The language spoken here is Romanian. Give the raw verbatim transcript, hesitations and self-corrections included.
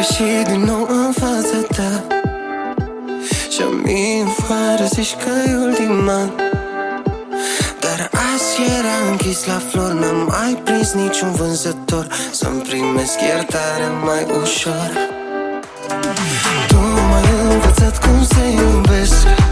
ieși din nou în fața ta și-am fără zici că e ultima. Dar azi era închis la flor, n-am mai prins niciun vânzător să-mi primesc iertare mai ușor. Tu m-ai învățat cum să iubesc,